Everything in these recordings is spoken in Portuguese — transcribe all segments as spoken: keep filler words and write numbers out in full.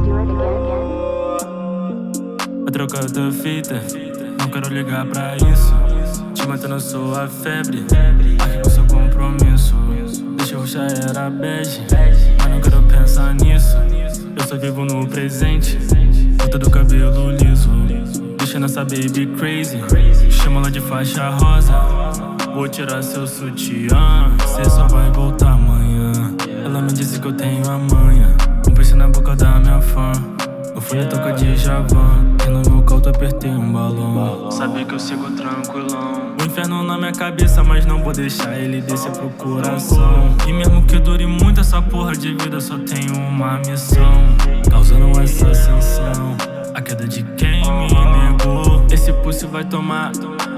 Vai trocar outra fita, não quero ligar pra isso. Te mantendo a sua febre, aqui com seu compromisso. Deixa eu já era bege, mas não quero pensar nisso. Eu só vivo no presente, puta do cabelo liso. Deixando essa baby crazy, chama ela de faixa rosa. Vou tirar seu sutiã, cê só vai voltar amanhã. Ela me disse que eu tenho a manha, um piercing na boca da minha fã. Eu fui a toca de Javan, e no meu caldo apertei um balão. Sabe que eu sigo tranquilão. O inferno na minha cabeça, mas não vou deixar ele descer pro coração. E mesmo que dure muito essa porra de vida, só tenho uma missão, causando essa ascensão, a queda de quem me negou. Esse pulse vai tomar,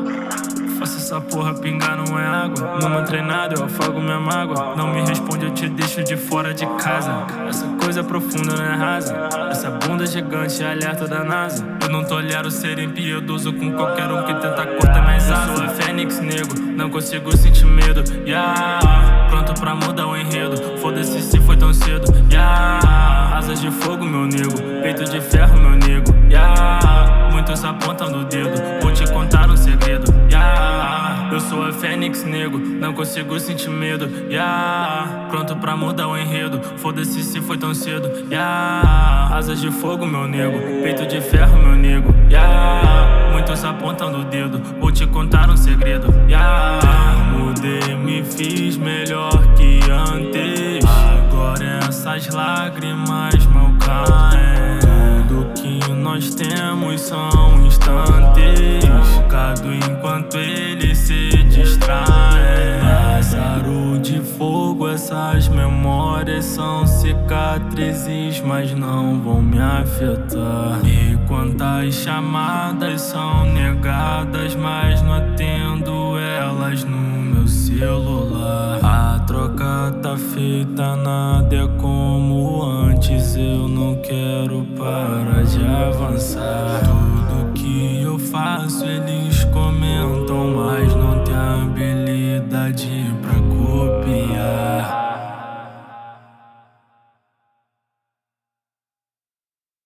faça essa porra pingar, não é água. Mama treinado, eu afogo minha mágoa. Não me responde, eu te deixo de fora de casa. Essa coisa é profunda, não é rasa. Essa bunda gigante é alerta da NASA. Eu não tolero ser impiedoso com qualquer um que tenta cortar minhas asas. Eu sou a Fênix, nego, não consigo sentir medo. Yeah, pronto pra mudar o enredo. Foda-se se foi tão cedo. Yeah, asas de fogo, meu nego. Peito de ferro, meu nego. Yeah, muitos apontam o dedo. Vou te contar um segredo. Yeah, eu sou a Fênix, nego, não consigo sentir medo. Yeah, pronto pra mudar o enredo. Foda-se se foi tão cedo. Yeah, asas de fogo, meu nego. Peito de ferro, meu nego. Yeah, muitos apontam o dedo. Vou te contar um segredo. Yeah, mudei, me fiz melhor que antes. Agora essas lágrimas mal caem. Tudo que nós temos são instantes, focado enquanto ele se distrai. Pássaro de fogo, essas memórias são cicatrizes, mas não vão me afetar. E quantas chamadas são negadas, mas não atendo elas no meu celular. A troca tá feita, nada é como antes. Eu não quero parar de avançar. Tudo que eu faço eles comentam.